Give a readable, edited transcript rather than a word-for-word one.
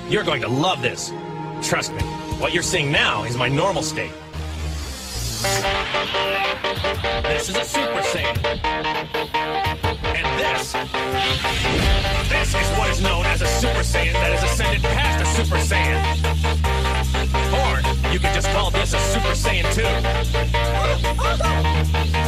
You're going to love this. Trust me, what you're seeing now is my normal state. This is a Super Saiyan. And this is what is known as a Super Saiyan that has ascended past a Super Saiyan. Or you could just call this a Super Saiyan 2.